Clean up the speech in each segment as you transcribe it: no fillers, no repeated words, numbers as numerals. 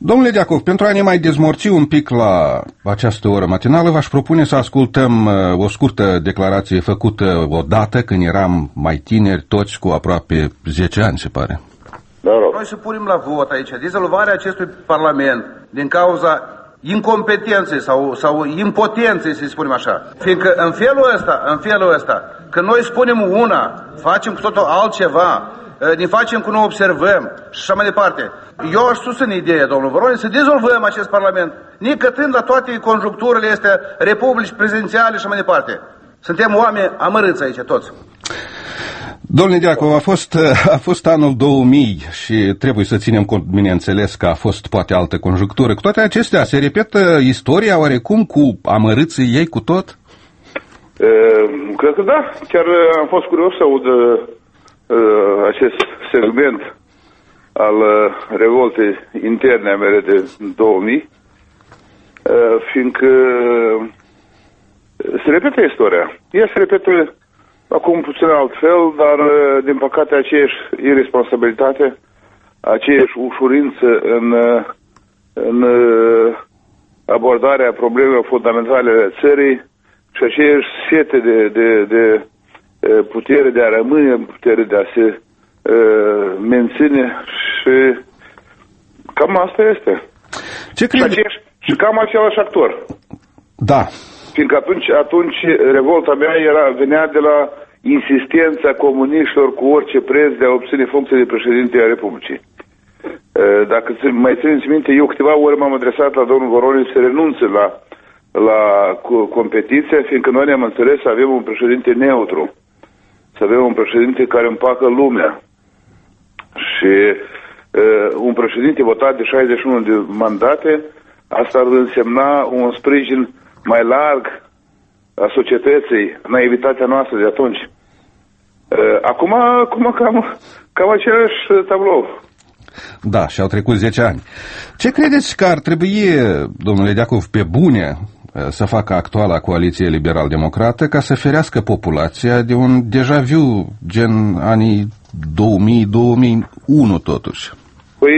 Domnule Deacov, pentru a ne mai dezmorți un pic la această oră matinală, v-aș propune să ascultăm o scurtă declarație făcută odată când eram mai tineri, toți cu aproape 10 ani, se pare. Noi să punem la vot aici dizolvarea acestui Parlament din cauza incompetenței sau impotenței, să spunem așa. Fiindcă în felul ăsta, când noi spunem una, facem cu totul altceva, ne facem cu nu observăm și așa mai departe. Eu aș susține ideea, domnul Voronin, să dizolvăm acest Parlament, necătând la toate conjuncturile astea, republici prezidențiale și așa mai departe. Suntem oameni amărâți aici, toți. Domnule Deacov, a fost anul 2000 și trebuie să ținem cont, bineînțeles, că a fost poate altă conjunctură. Cu toate acestea, se repetă istoria oarecum cu amărâții ei cu tot? Cred că da. Chiar am fost curios să aud acest segment al revoltei interne a mele de 2000, fiindcă se repetă istoria. Ea se repetă acum puțin altfel, dar din păcate aceeași irresponsabilitate, aceeași ușurință în abordarea problemelor fundamentale ale țării și aceeași sete de putere de a rămâne, putere de a se menține și cam asta este. Ce crede? Și cam același actor. Da. Fiindcă atunci revolta mea venea de la insistența comuniștilor cu orice preț de a obține funcția de președinte a Republicii. Dacă mai țineți minte, eu câteva ori m-am adresat la domnul Voronin să renunțe la competiție, fiindcă noi ne-am înțeles să avem un președinte neutru, să avem un președinte care împacă lumea. Și un președinte votat de 61 de mandate, asta ar însemna un sprijin mai larg a societății, naivitatea noastră de atunci. Acum cam același tablou. Da, și au trecut 10 ani. Ce credeți că ar trebui, domnule Deacov, pe bune să facă actuala coaliție liberal-democrată ca să ferească populația de un déjà vu gen anii 2000-2001 totuși? Păi,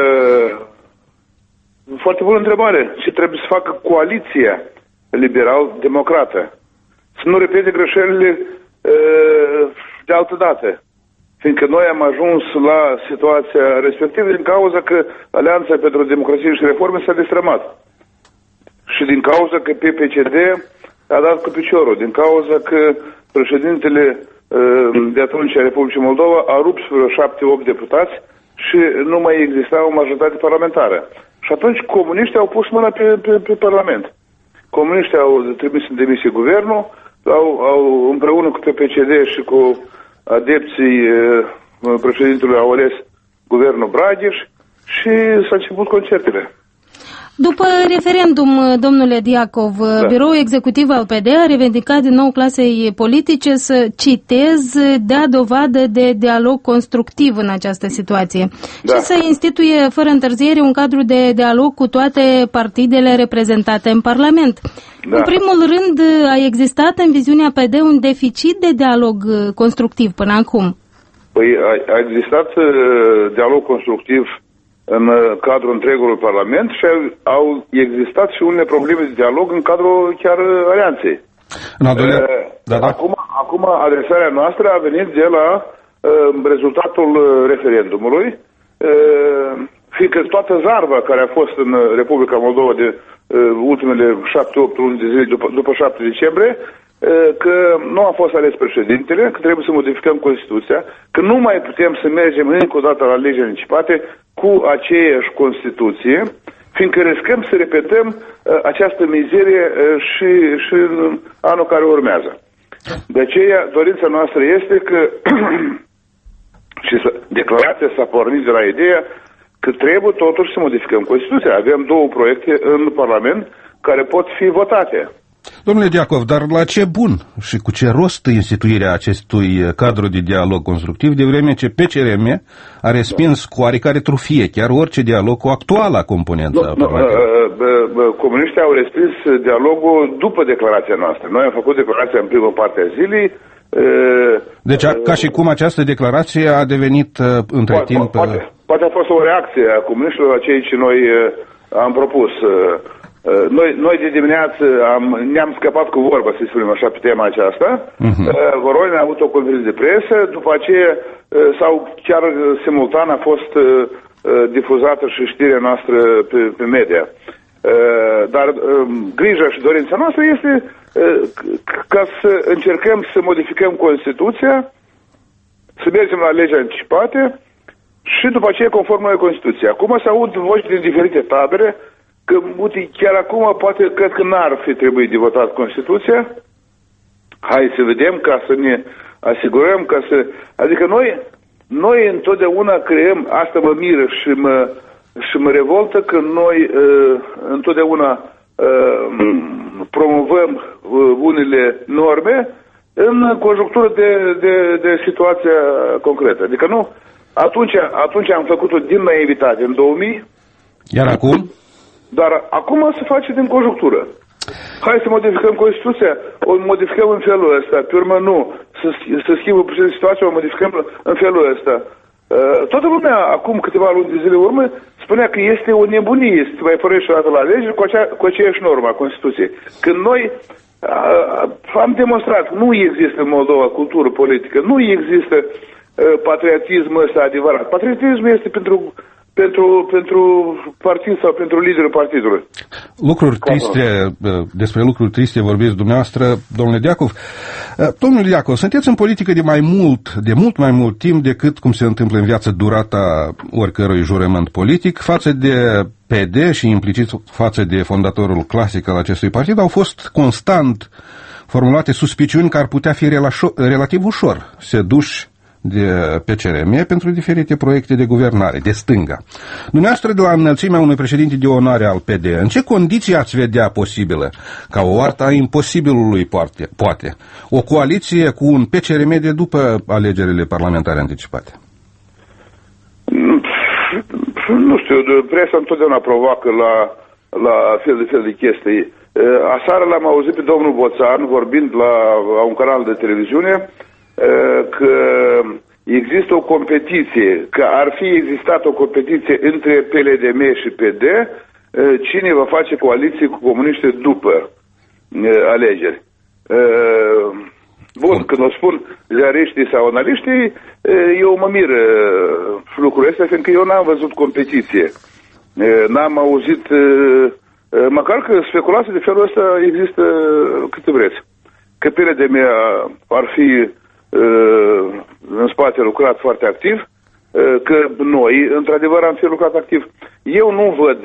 foarte bună întrebare. Ce trebuie să facă coaliția liberal-democrată? Să nu repete greșelile de altă dată. Fiindcă noi am ajuns la situația respectivă din cauza că Alianța pentru Democrație și Reforme s-a destrămat. Și din cauza că PPCD a dat cu piciorul. Din cauza că președintele de atunci a Republicii Moldova a rupt vreo 7-8 deputați și nu mai exista o majoritate parlamentară. Și atunci comuniștii au pus mâna pe Parlament. Comuniștii au trimis în demisie guvernul, au împreună cu PPCD și cu adepții președintelui au ales guvernul Braghiș și s-a început concertele. După referendum, domnule Deacov, da. Biroul Executiv al PD a revendicat din nou clasei politice să, citez, dea dovadă de dialog constructiv în această situație și să instituie fără întârziere un cadru de dialog cu toate partidele reprezentate în Parlament. Da. În primul rând, a existat în viziunea PD un deficit de dialog constructiv până acum? Păi a existat dialog constructiv în cadrul întregului Parlament și au existat și unele probleme de dialog în cadrul chiar alianței. Acum adresarea noastră a venit de la rezultatul referendumului, fiindcă toată zarva care a fost în Republica Moldova de ultimele 7-8 luni de zile după 7 decembrie, că nu a fost ales președintele, că trebuie să modificăm Constituția, că nu mai putem să mergem încă o dată la legi anticipate cu aceeași Constituție, fiindcă riscăm să repetăm această mizerie și în anul care urmează. De aceea, dorința noastră este că și declarația s-a pornit de la ideea că trebuie totuși să modificăm Constituția. Avem două proiecte în Parlament care pot fi votate. Domnule Deacov, dar la ce bun și cu ce rost instituirea acestui cadru de dialog constructiv, de vreme ce PCRM a respins cu oarecare trufie chiar orice dialog cu actuala componență a Parlamentului? Comuniștii au respins dialogul după declarația noastră. Noi am făcut declarația în prima parte a zilei, Deci, ca și cum această declarație a devenit între timp... Poate a fost o reacție a comuniștilor la ceea ce noi am propus. Noi de dimineață ne-am scăpat cu vorba, să spunem așa, pe tema aceasta. Voronin a avut o conferință de presă, după aceea, sau chiar simultan a fost difuzată și știrea noastră pe media. Dar grija și dorința noastră este ca să încercăm să modificăm Constituția, să mergem la legi anticipate și după aceea conform noi Constituția. Acum se aud voci din diferite tabere că chiar acum poate cred că n-ar fi trebuit de votat Constituția. Hai să vedem ca să ne asigurăm ca să... Adică noi întotdeauna creăm, asta mă miră și mă revoltă că noi întotdeauna promovăm unele norme în conjunctură de situația concretă. Adică nu, atunci am făcut-o din naivitate în 2000. Iar acum? Dar acum se face din conjunctură. Hai să modificăm Constituția, o modificăm în felul ăsta, pe urmă nu, să schimbă puțin situația, o modificăm în felul ăsta. Toată lumea, acum câteva luni de zile urmă, spunea că este o nebunie să te mai fărăiești o dată la lege cu aceeași normă a Constituției. Când noi am demonstrat, nu există în Moldova cultură politică, nu există patriotismul ăsta adevărat. Patriotismul este pentru partid sau pentru liderul partidului. Despre lucruri triste vorbiți dumneavoastră, domnule Deacov. Domnule Deacov, sunteți în politică de mult mai mult timp decât cum se întâmplă în viață durata oricărui jurământ politic. Față de PD și implicit față de fondatorul clasic al acestui partid au fost constant formulate suspiciuni că ar putea fi relativ ușor seduși de PCRM pentru diferite proiecte de guvernare, de stânga. Dumneavoastră, de la înălțimea unui președinte de onoare al PD, în ce condiții ați vedea posibilă, ca o artă a imposibilului poate, o coaliție cu un PCRM de după alegerile parlamentare anticipate? Nu știu, presa întotdeauna provoacă la fel de chestii. Aseară l-am auzit pe domnul Boțan vorbind la un canal de televiziune că există o competiție, că ar fi existat o competiție între PLDM și PD, cine va face coaliție cu comuniștii după alegeri. Bun, când o spun ziariștii sau analiștii, eu mă mir lucrurile astea, fiindcă eu n-am văzut competiție. N-am auzit, măcar că speculații de felul ăsta există câte vreți. Că PLDM ar fi în spate lucrat foarte activ, că noi, într-adevăr, am fi lucrat activ. Eu nu văd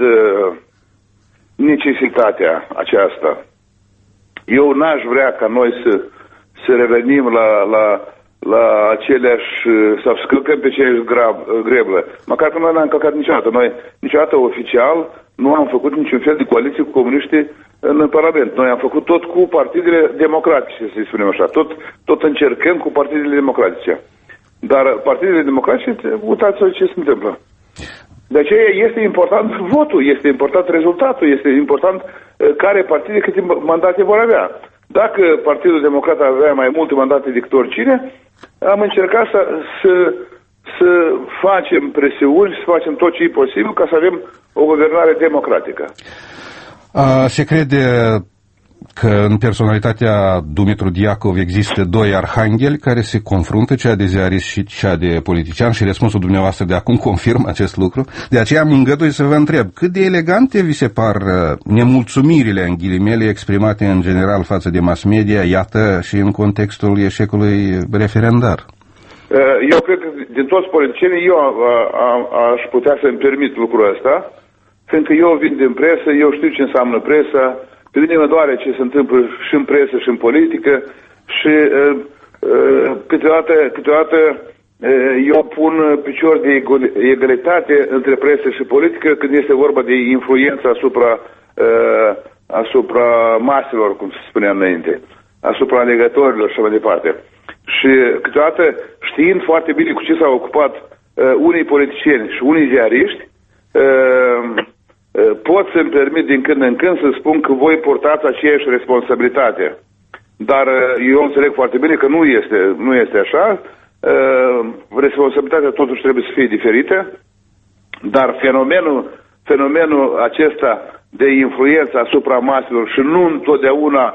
necesitatea aceasta. Eu n-aș vrea ca noi să revenim la aceleași, sau să călcăm pe aceeași greblă. Măcar că noi n-am călcat niciodată. Noi, niciodată oficial, nu am făcut niciun fel de coaliție cu comuniștii în Parlament. Noi am făcut tot cu partidele democratice, să-i spunem așa. Tot încercăm cu partidele democratice. Dar partidele democratice, uitați-vă ce se întâmplă. De aceea este important votul, este important rezultatul, este important care partide, câte mandate vor avea. Dacă Partidul Democrat avea mai multe mandate decât oricine, am încercat să facem presiuni, să facem tot ce e posibil ca să avem o guvernare democratică. Se crede că în personalitatea Dumitru Diacov există doi arhangheli care se confruntă, cea de ziarist și cea de politician, și răspunsul dumneavoastră de acum confirmă acest lucru. De aceea am îngăduit să vă întreb, cât de elegante vi se par nemulțumirile, în ghilimele, exprimate în general față de mass media, iată, și în contextul eșecului referendar? Eu cred că din toți politicienii eu aș putea să-mi permit lucrul ăsta, fiindcă eu vin din presă, eu știu ce înseamnă presa, pe mine mă doare ce se întâmplă și în presă și în politică și câteodată eu pun picior de egalitate între presă și politică când este vorba de influență asupra maselor, cum se spunea înainte, asupra alegătorilor și mai departe. Și câteodată, știind foarte bine cu ce s-au ocupat unii politicieni și unii ziariști, pot să-mi permit din când în când să spun că voi portați aceeași responsabilitate. dar eu înțeleg foarte bine că nu este așa. Responsabilitatea totuși trebuie să fie diferită, dar fenomenul acesta de influență asupra maselor și nu întotdeauna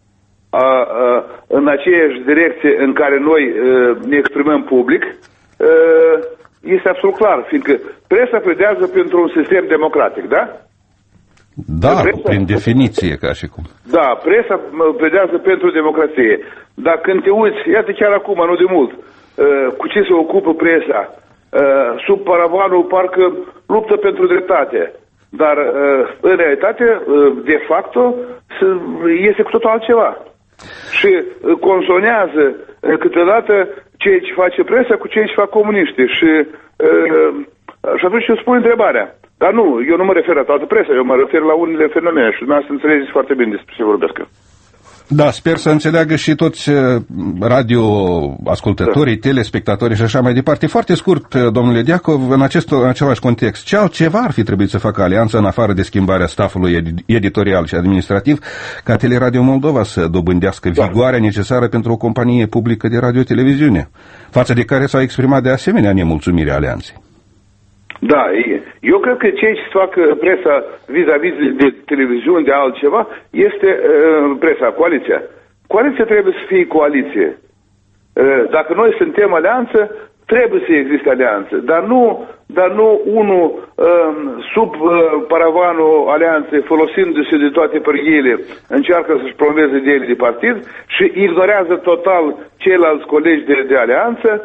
în aceeași direcție în care noi ne exprimăm public, este absolut clar, fiindcă presa pledează pentru un sistem democratic, da? Da, prin definiție, ca și cum. Da, presa pledează pentru democrație. Dar când te uiți, iată chiar acum, nu de mult, cu ce se ocupă presa, sub paravanul parcă luptă pentru dreptate. Dar în realitate, de facto, este cu totul altceva. Și consonează câteodată ceea ce face presa cu ceea ce fac comuniștii. Și atunci îmi spun întrebarea. Dar nu, eu nu mă refer la toată presa, eu mă refer la unele fenomene și dumneavoastră înțelegeți foarte bine despre ce vorbesc eu. Da, sper să înțeleagă și toți radioascultătorii, telespectatorii și așa mai departe. Foarte scurt, domnule Diacov, în același context, ce altceva ar fi trebuit să facă Alianța în afară de schimbarea staffului editorial și administrativ ca Teleradio Moldova să dobândească vigoarea necesară pentru o companie publică de radio-televiziune, față de care s-au exprimat de asemenea nemulțumire Alianței? Da, eu cred că ceea ce fac presa vis-a-vis de televiziune, de altceva, este presa, coaliția. Coaliția trebuie să fie coaliție. Dacă noi suntem alianță, trebuie să existe alianță, dar nu unul sub paravanul alianței, folosindu-se de toate pârghiile, încearcă să-și promoveze ideile de partid și ignorează total ceilalți colegi de alianță.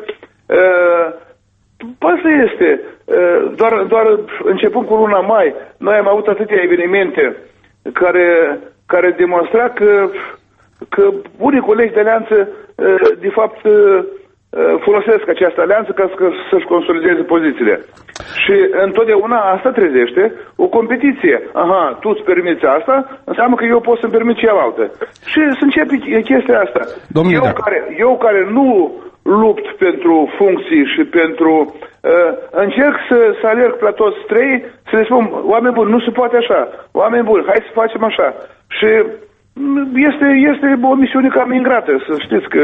Asta este. Doar începând cu luna mai, noi am avut atâtea evenimente care demonstra că unii colegi de alianță, de fapt, folosesc această alianță ca să-și consolideze pozițiile. Și întotdeauna asta trezește o competiție. Aha, tu îți permiți asta, înseamnă că eu pot să-mi permit cealaltă. Și să începe chestia asta. Eu care nu lupt pentru funcții și pentru... încerc să alerg la toți trei, să le spun, oameni buni, nu se poate așa. Oameni buni, hai să facem așa. Și este o misiune cam ingrată, să știți că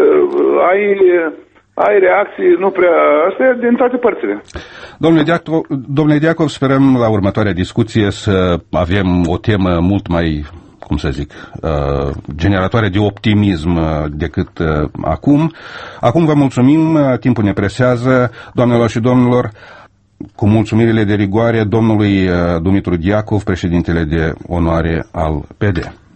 ai reacții nu prea... Astea din toate părțile. Domnule Diacov, sperăm la următoarea discuție să avem o temă mult mai, cum să zic, generatoare de optimism decât acum. Acum vă mulțumim, timpul ne presează, doamnelor și domnilor, cu mulțumirile de rigoare domnului Dumitru Diacov, președintele de onoare al PD.